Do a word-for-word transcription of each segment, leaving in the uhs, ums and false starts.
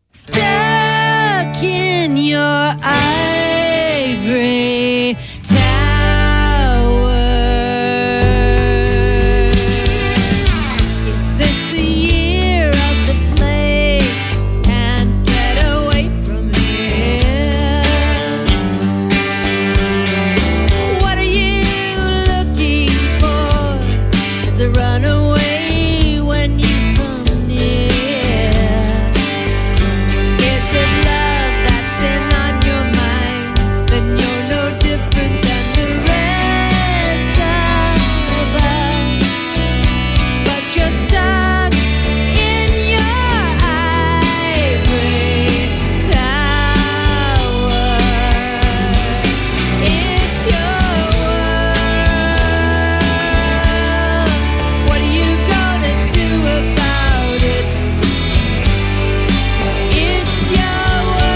Stuck in your ivory tower. Is this the year of the plague? Can't get away from here. What are you looking for? Is a runaway when you come near? Is it love that's been on your mind? Then you're no different than the rest of us. But you're stuck in your ivory tower. It's your world. What are you gonna do about it? It's your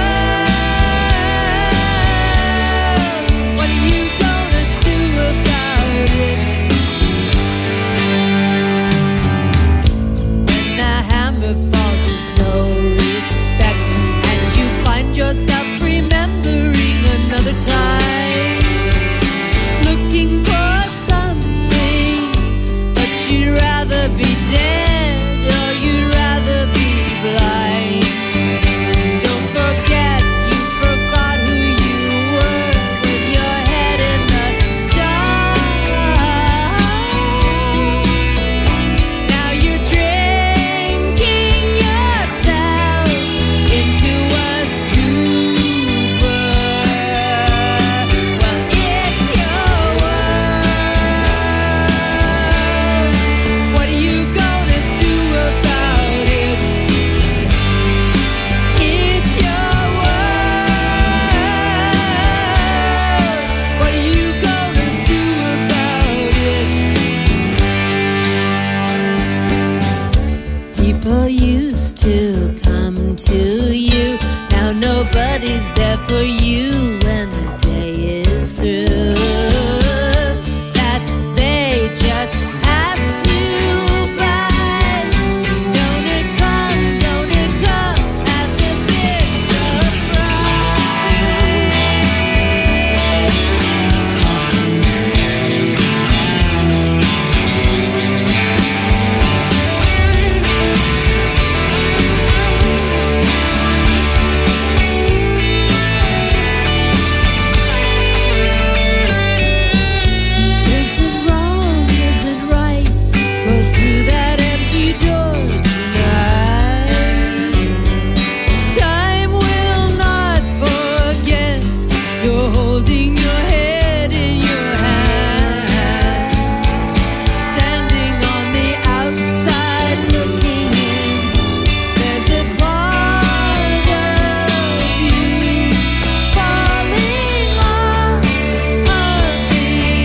world. What are you gonna do about it? When the hammer falls, there's no respect, and you find yourself remembering another time, looking for something, but you'd rather be dead or you'd rather be blind. Don't forget you forgot who you were with your head in the stars. Now you're drinking yourself into a stupor. Well, it's your world. What are you gonna do about it? It's your world. What are you gonna do about it? People used to come to you. Now nobody's there for you when the day is through. That they just pass you by. Don't it come, don't it come as a big Is it wrong? Is it right? Go through that empty door tonight. Time will not forget. You're holding your head in your hand, standing on the outside looking in. There's a part of you falling off of the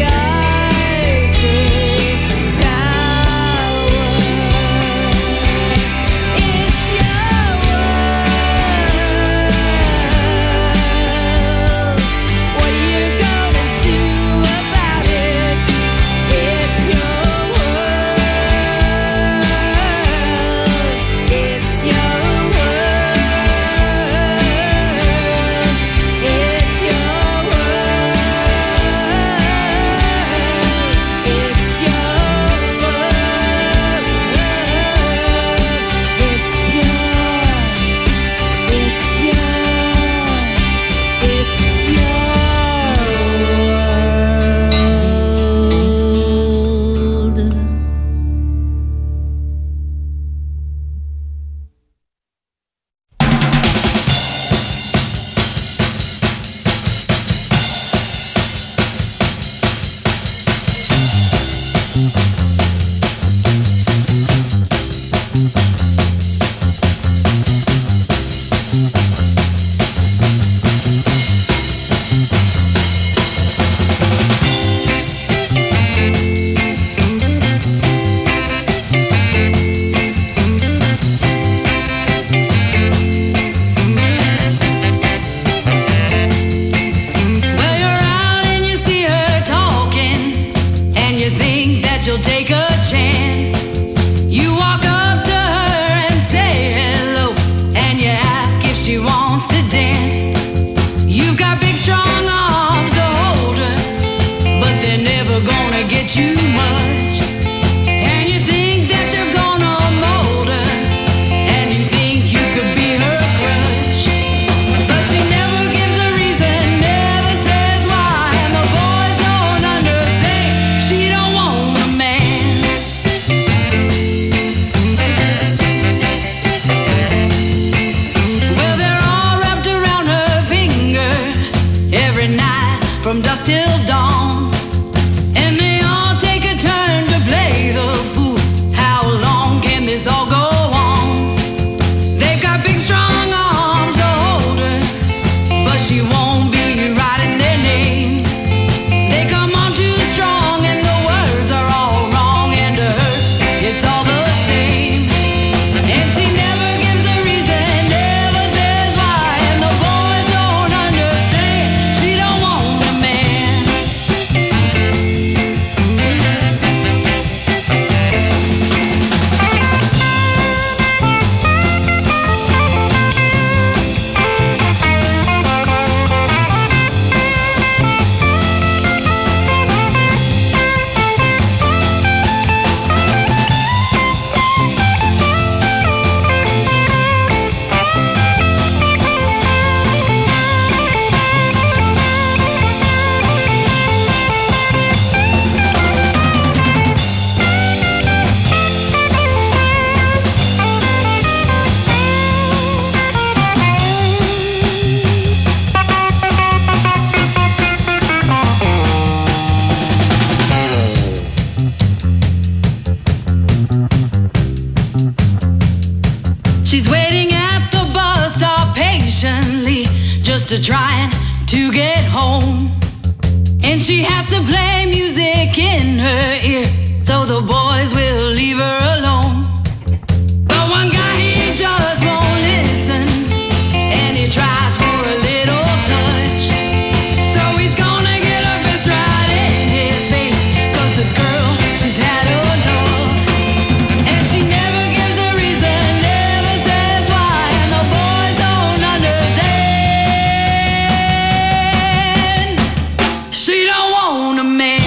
ivory tower. It's your world. What are you gonna do about it? It's your world. It's your world. It's your world. It's your world. It's your, it's your, it's your world. Well, you're out and you see her talking, and you think that you'll take a chance. You walk up to her She's waiting at the bus stop patiently, just to trying to get home. And she has to play music in her ear, so the boys will leave her alone. But one guy, he just won't listen, and he tries for a little touch. So he's gonna get her fist right in his face, 'cause this girl, she's had enough. And she never gives a reason, never says why, and the boys don't understand. She don't want a man.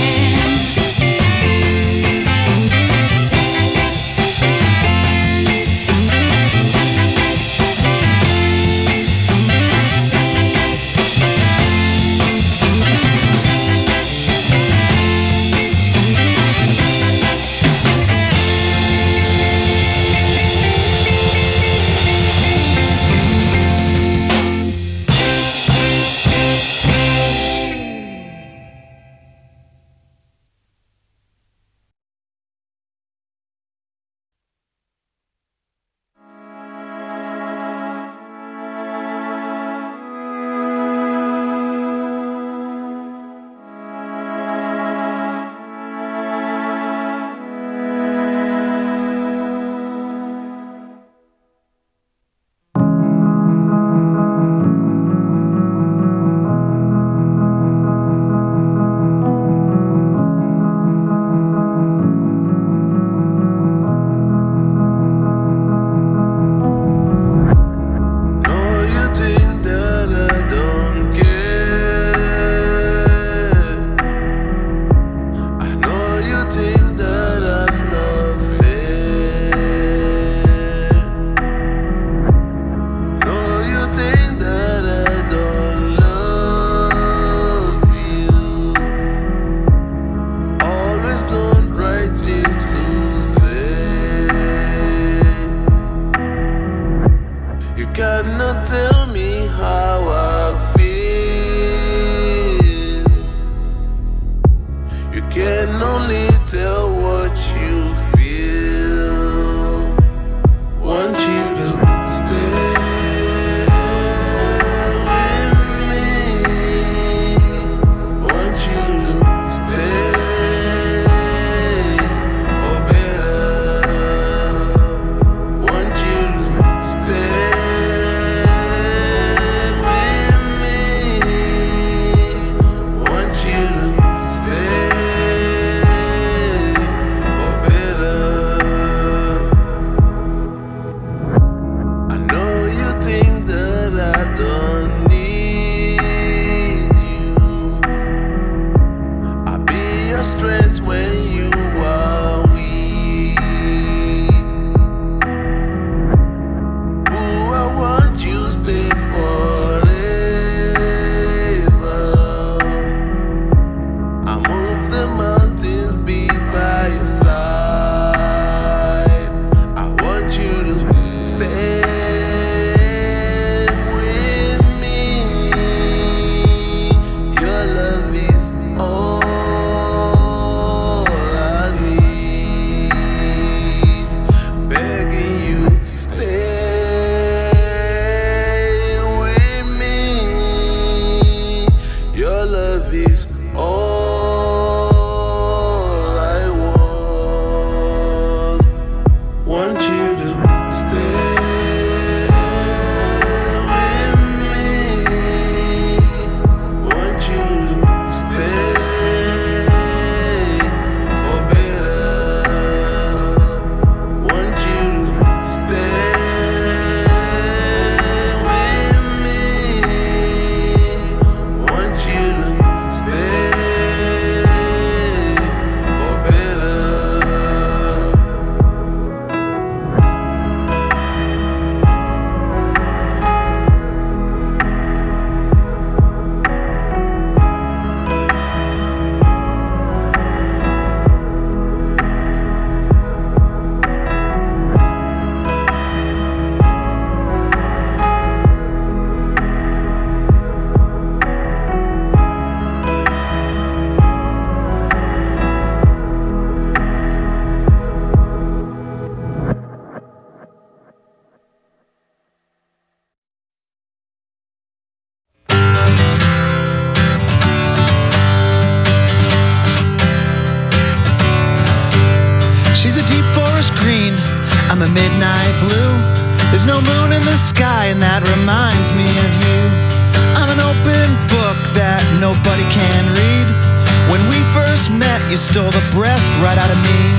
midnight blue. There's no moon in the sky, and that reminds me of you. I'm an open book that nobody can read. When we first met, you stole the breath right out of me.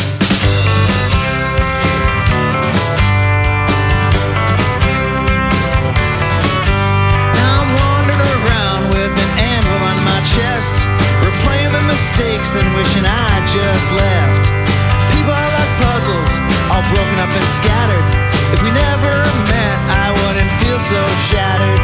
Now I'm wandering around with an anvil on my chest, replaying the mistakes and wishing I just left. People are like puzzles, all broken up and scattered. If we never met, I wouldn't feel so shattered.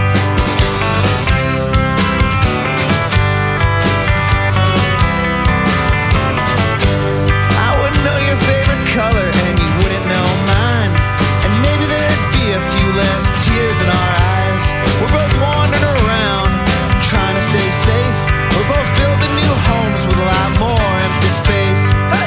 I wouldn't know your favorite color, and you wouldn't know mine. And maybe there'd be a few less tears in our eyes. We're both wandering around, trying to stay safe. We're both building new homes with a lot more empty space. Hey!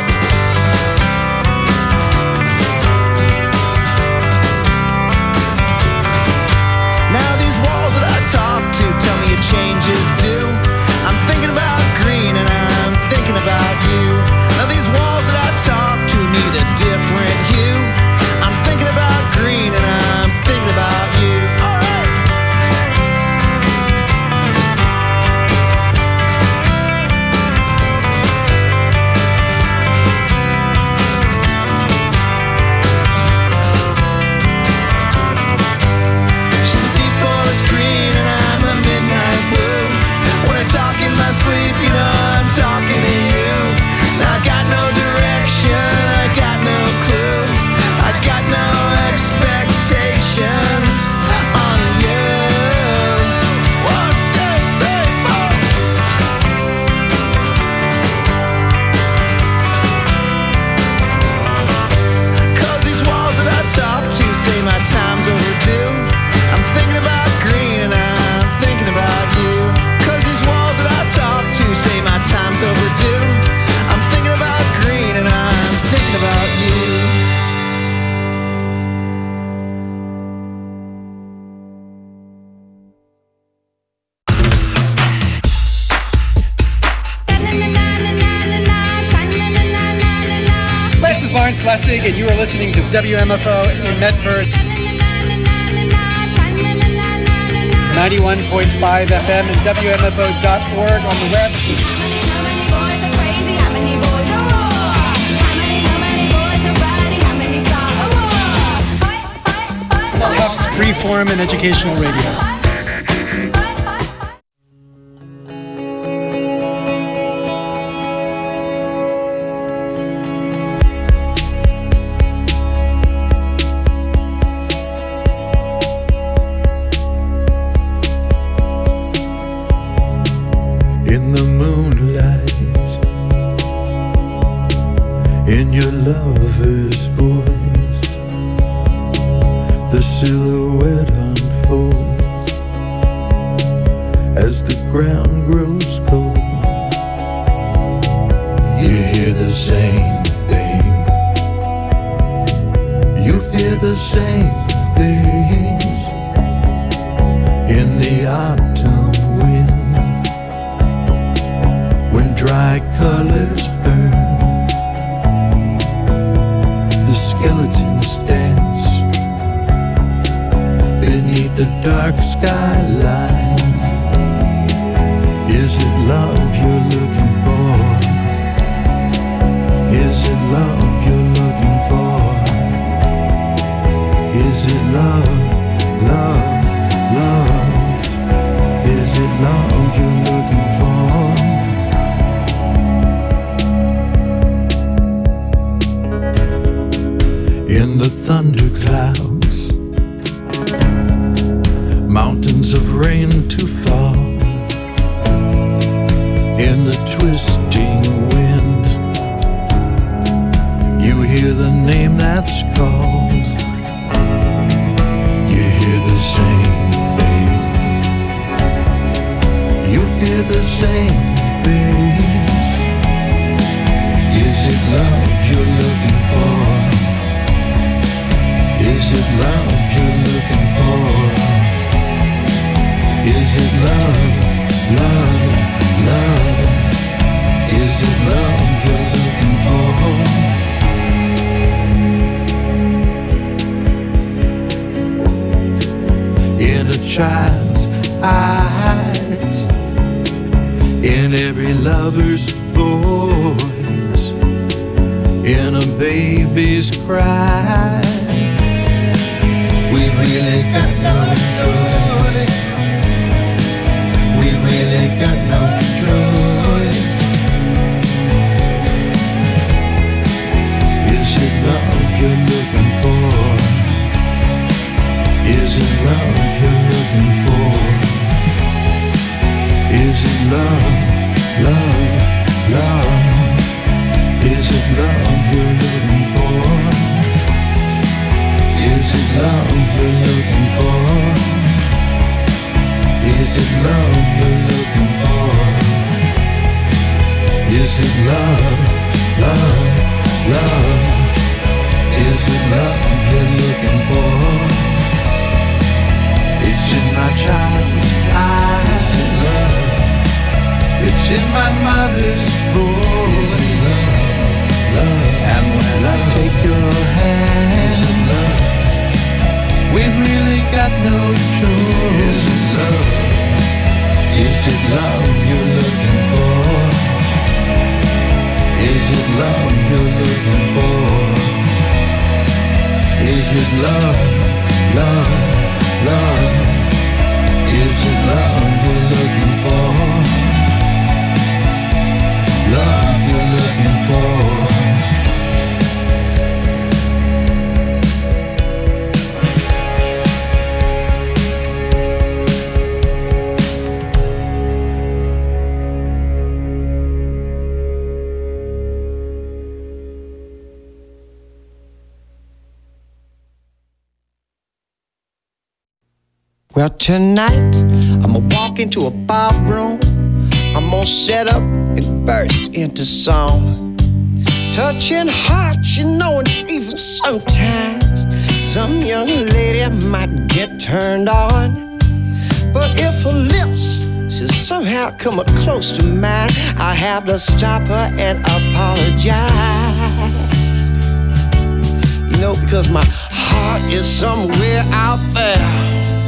Now these walls that I talk to tell me your changes do. I'm thinking about green and I'm thinking about you. Now these walls that I talk to need a different hue. I'm thinking about green and I'm thinking about you. All right. Green and I'm a midnight blue. When I talk in my sleep, you know I'm talking to you. I got no direction, I got no clue, I got no expectations on you. One, two, three, four. Cause these walls that I talk to say my time's overdue. I'm thinking about green and I'm thinking about you. Cause these walls that I talk to say my time's overdue. I'm thinking about green and I'm thinking about you. This is Lawrence Lessig, and you are listening to W M F O in Medford. ninety-one point five F M and W M F O dot org on the web. Tufts Freeform and Educational Radio. In the moonlight, in your lover's voice, the silhouette unfolds as the ground grows cold. You hear the same thing, you fear the same things in the autumn wind. When dry colors burn, the skeletons dance beneath the dark skyline. Is it love you're looking for? Is it love you're looking for? Is it love, love, love? Is it love you're looking for? In the thunderclouds, mountains of rain to fall. In the twisting wind, you hear the name that's called. You hear the same thing, you fear the same thing. Is it love you're looking for? Is it love you're looking for? Is it love, love, love? Is it love you're looking for? child's eyes, in every lover's voice, in a baby's cry. We've really got no choice. We've really got no choice. Is it love you're looking for? Is it love you're looking for? Is it love, love, love? Is it love you're looking for? Is it love you're looking for? Is it love you're looking for? Is it love, love, love? Is it love you're looking for? It's in my child's eyes. Is it love? It's in my mother's voice. Is it love, love? And when I take your hand, is it love? We've really got no choice. Is it love? Is it love you're looking for? Is it love you're looking for? Is it love, love, love? Is it love you're looking for? Love you're looking for? Well, tonight, I'ma walk into a ballroom. I'm gonna set up and burst into song. Touching hearts, you know, and even sometimes some young lady might get turned on. But if her lips should somehow come up close to mine, I have to stop her and apologize. You know, because my heart is somewhere out there.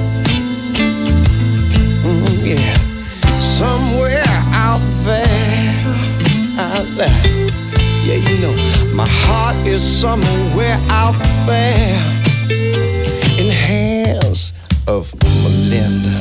Yeah, somewhere out there, out there. Yeah, you know, my heart is somewhere out there in the hands of Melinda.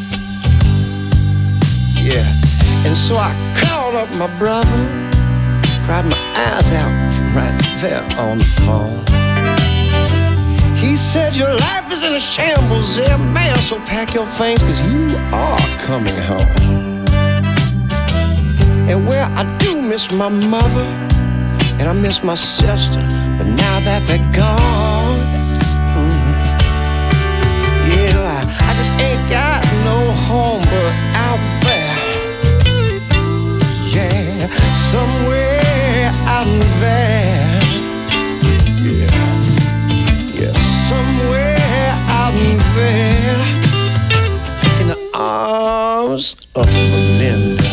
Yeah, and so I called up my brother, cried my eyes out right there on the phone. He said, your life is in a shambles there, man, so pack your things, cause you are coming home. And well, I do miss my mother, and I miss my sister, but now that they're gone, mm-hmm. Yeah, I, I just ain't got no home but out there. Yeah, somewhere out there. Yeah. Yeah, somewhere out there in the arms of Melinda.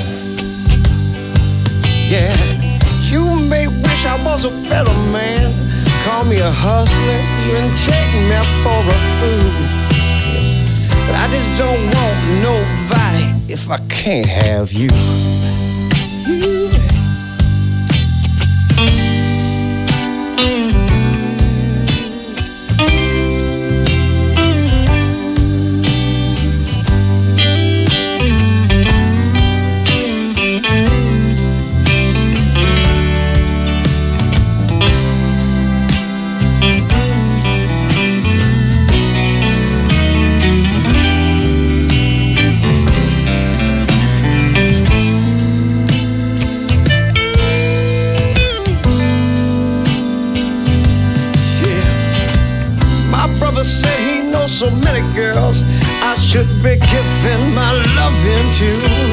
Yeah, you may wish I was a better man, call me a hustler, even take me for a fool. But I just don't want nobody if I can't have you. You. So many girls I should be giving my loving to,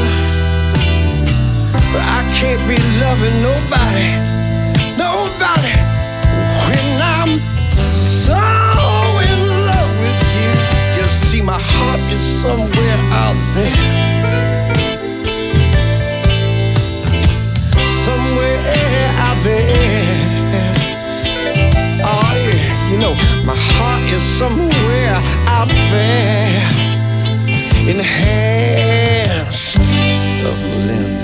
but I can't be loving nobody, nobody when I'm so in love with you. You see, my heart is somewhere out there, somewhere out there. Oh yeah, you know, my heart is somewhere out there. in the hands of Melinda.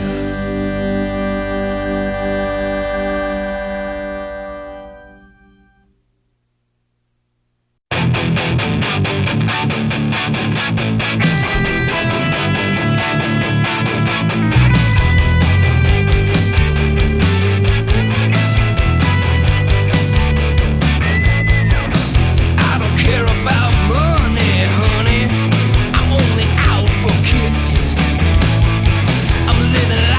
Living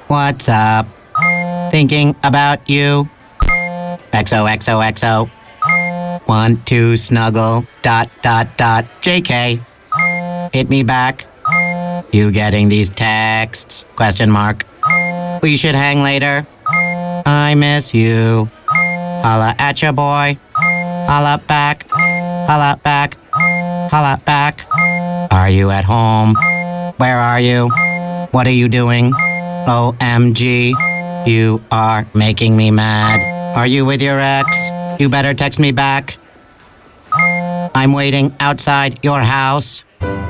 What's up? Thinking about you. X O X O X O. One, two, snuggle, dot, dot, dot, J K. Hit me back. You getting these texts? Question mark. We should hang later. I miss you. Holla at ya, boy. Holla back. Holla back. Holla back. Are you at home? Where are you? What are you doing? O M G. You are making me mad. Are you with your ex? You better text me back. I'm waiting outside your house.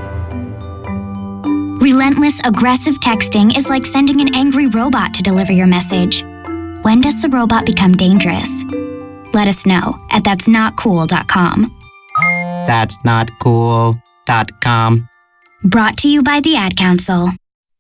Relentless, aggressive texting is like sending an angry robot to deliver your message. When does the robot become dangerous? Let us know at that's not cool dot com. That's not cool dot com. Brought to you by the Ad Council.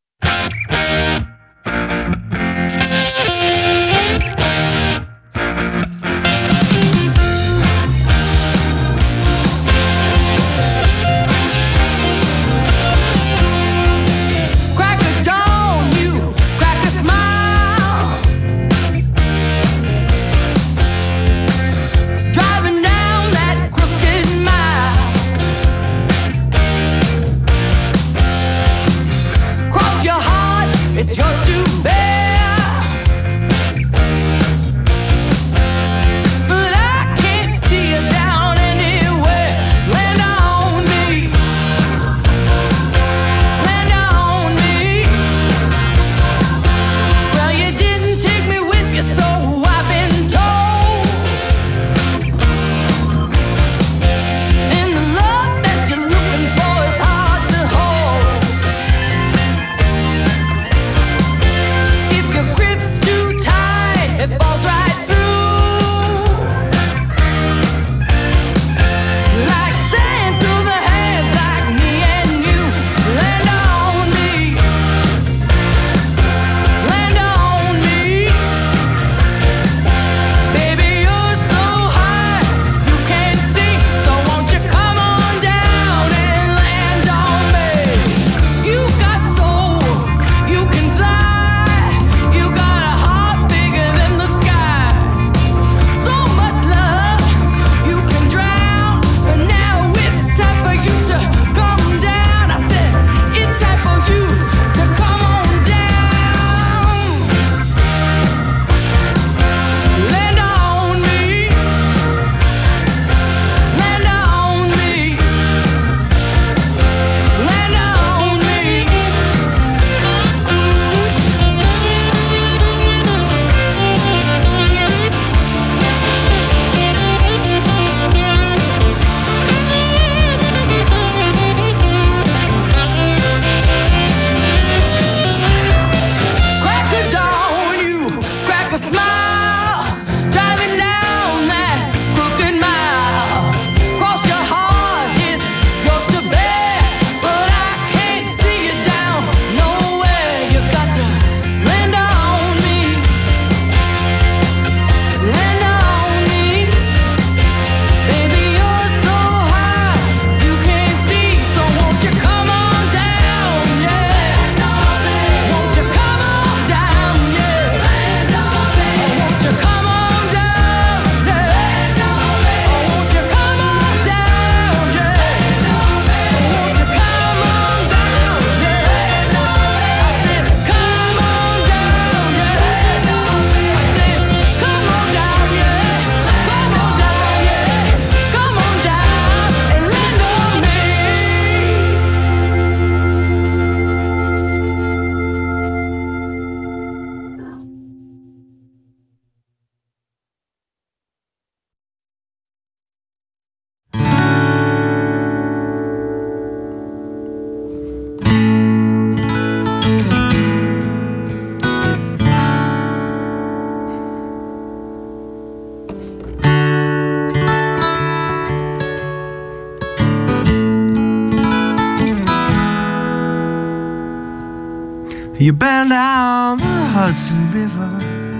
You been down the Hudson River?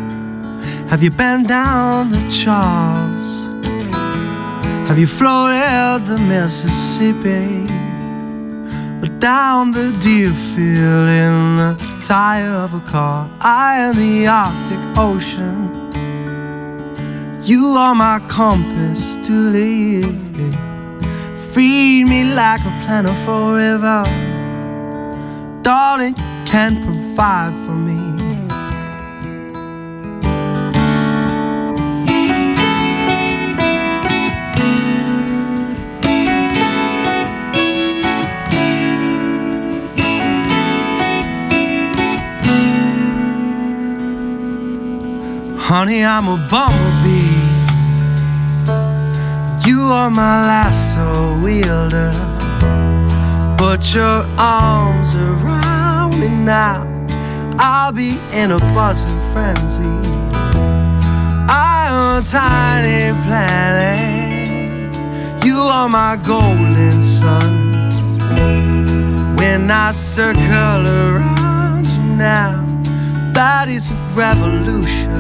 Have you been down the Charles? Have you floated the Mississippi? or down the Deerfield in the tire of a car. I am the Arctic Ocean. You are my compass to live. Feed me like a plentiful river. Darling, you can provide for me. Honey, I'm a bumblebee. You are my lasso wielder. Put your arms around me now. I'll be in a buzzing frenzy. I am a tiny planet. You are my golden sun. When I circle around you now, that is a revolution.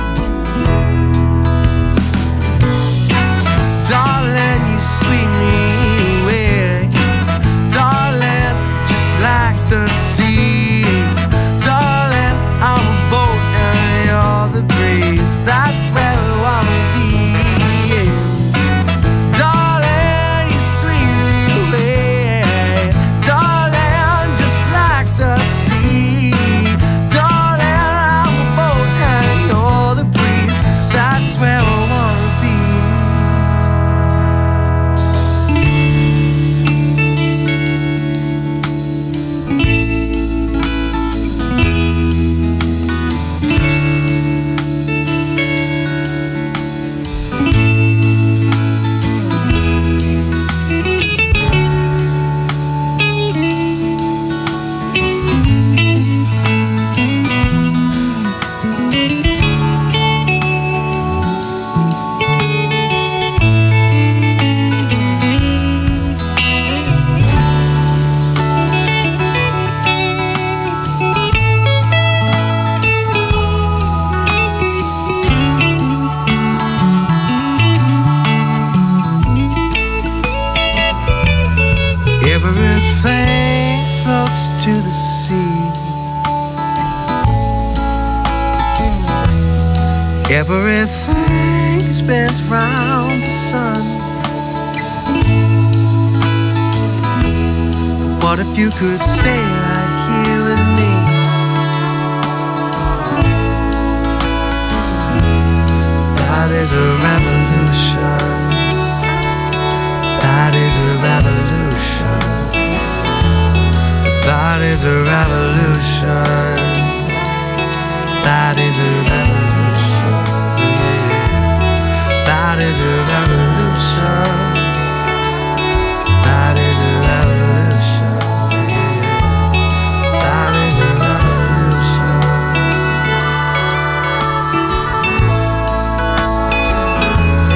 Darling, you sweet me away. Darling, just like the sea. Darling, I'm a boat and you're the breeze. That's where we wanna be. Darling, you sweet me away. Darling, just like the sea. Darling, I'm a boat and you're the breeze. That's where we wanna be. Everything floats to the sea. Everything spins round the sun. What if you could stay right here with me? That is a revolution. That is a revolution. That is a revolution. That is a revolution. That is a revolution. That is a revolution. That is a revolution.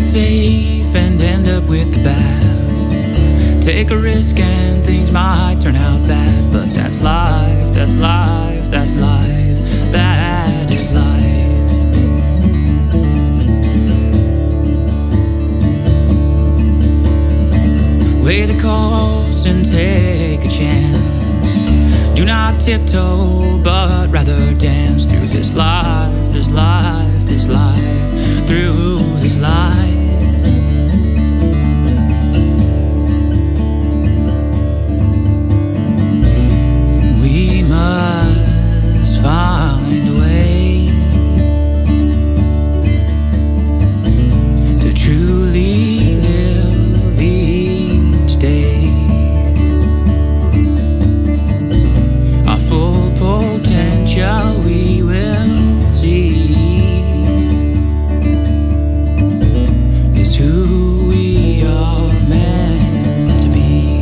it safe and end up with the bad. Take a risk and things might turn out bad, but that's life, that's life, that's life, that is life. Weigh the cost and take a chance. Do not tiptoe, but rather dance through this life, this life, this life, through this life. We must find a way to truly live each day. Our full potential we will see is who we are meant to be.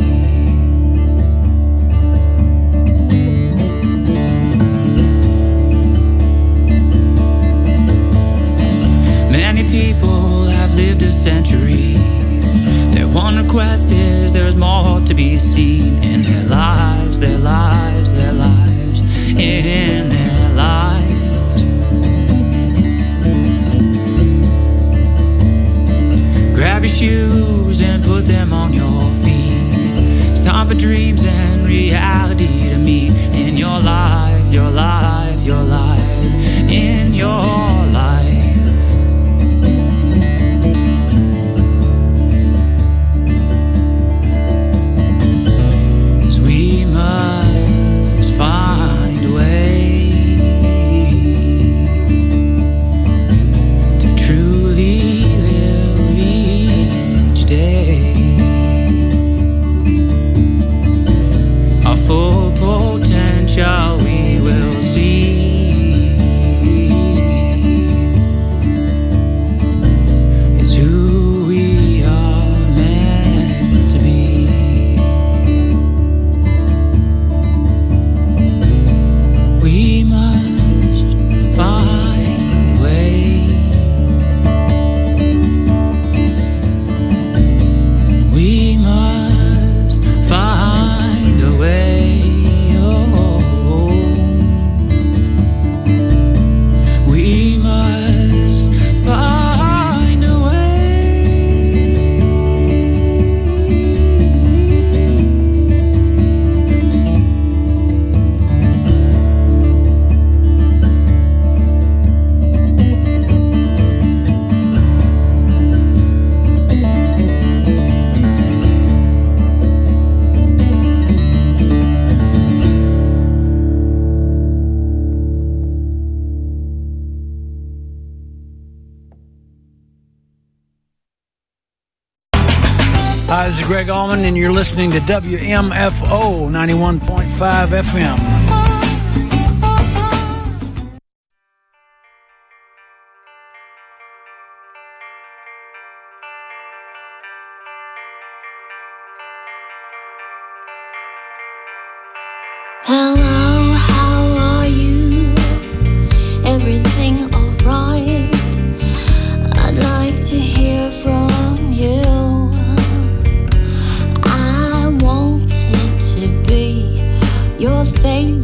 Many people have lived a century. Their one request is there's more to be seen in their lives, their lives, their lives, in their lives. Grab your shoes and put them on your feet. It's time for dreams and reality to meet in your life, your life, your life, in your life. 'Cause we must find a way to truly live each day. Our full potential we will see is who we are meant to be. We must find a way. We must find a way. Oh, we must find a way. Hi, this is Greg Allman, and you're listening to W M F O ninety-one point five F M. Hello, how are you? Everything alright? I'd like to hear from you. I wanted to be your favorite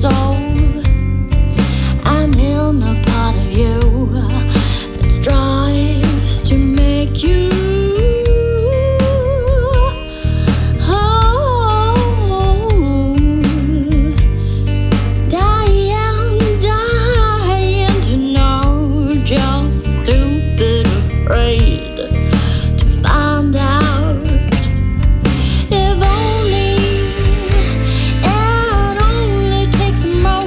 soul, and in a part of you that strives to make you whole. Dying, dying to know, just stupid afraid to find out. If only, it only takes a moment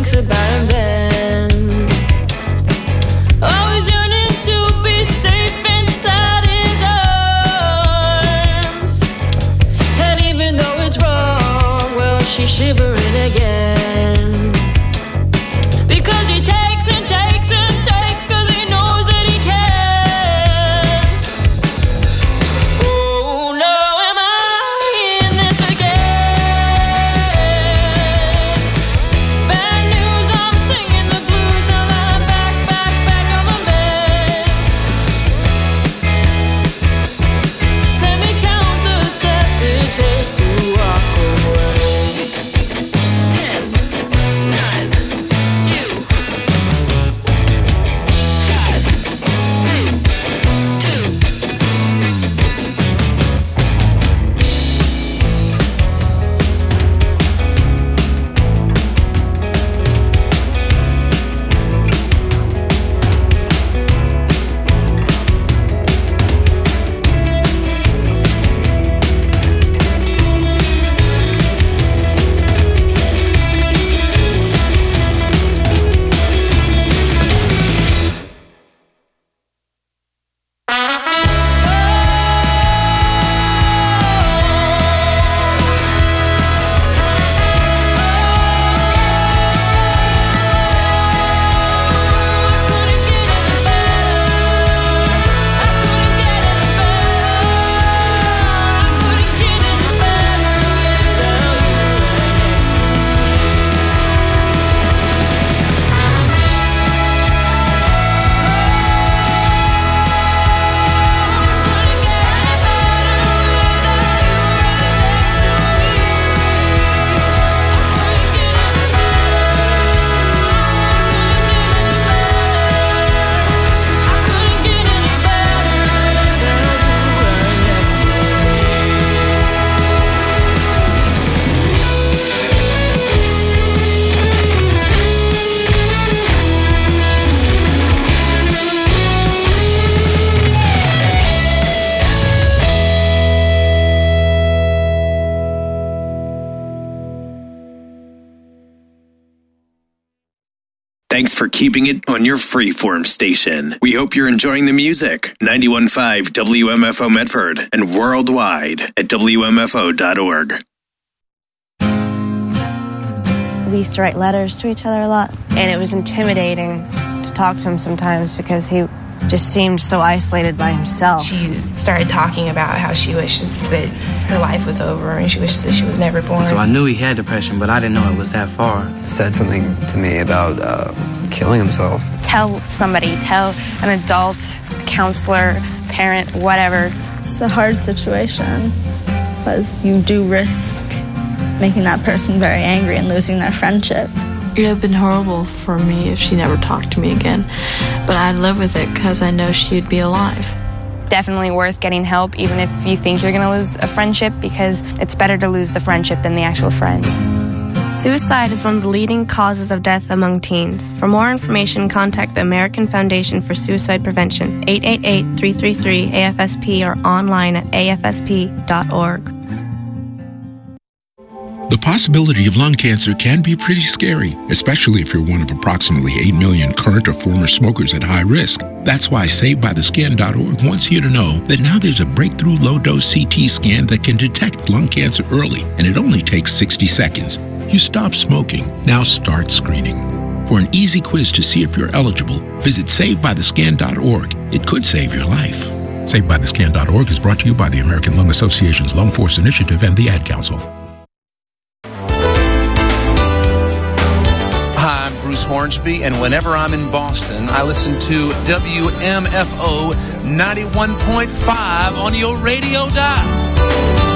thinks about him then. Always yearning to be safe inside his arms. And even though it's wrong, well, she's shivering again. Because he takes and takes and takes, cause he knows that he can. Oh no, am I in this again? Bad news, I'm singing the blues. Now that I'm back, back, back on my bed. Let me count the steps it takes to walk away. Thanks for keeping it on your freeform station. We hope you're enjoying the music. ninety-one point five W M F O Medford and worldwide at W M F O dot org. We used to write letters to each other a lot, and it was intimidating to talk to him sometimes because he just seemed so isolated by himself. She started talking about how she wishes that her life was over and she wishes that she was never born. So I knew he had depression, but I didn't know it was that far. Said something to me about uh, killing himself. Tell somebody, tell an adult, a counselor, parent, whatever. It's a hard situation because you do risk making that person very angry and losing their friendship. It would have been horrible for me if she never talked to me again, but I'd live with it because I know she'd be alive. Definitely worth getting help, even if you think you're going to lose a friendship, because it's better to lose the friendship than the actual friend. Suicide is one of the leading causes of death among teens. For more information, contact the American Foundation for Suicide Prevention, eight eight eight, three three three, A F S P, or online at A F S P dot org. The possibility of lung cancer can be pretty scary, especially if you're one of approximately eight million current or former smokers at high risk. That's why Saved By The Skin dot org wants you to know that now there's a breakthrough low-dose C T scan that can detect lung cancer early, and it only takes sixty seconds. You stop smoking, now start screening. For an easy quiz to see if you're eligible, visit Saved By The Skin dot org. It could save your life. Saved By The Skin dot org is brought to you by the American Lung Association's Lung Force Initiative and the Ad Council. Hi, I'm Bruce Hornsby, and whenever I'm in Boston, I listen to W M F O ninety-one point five on your radio dial.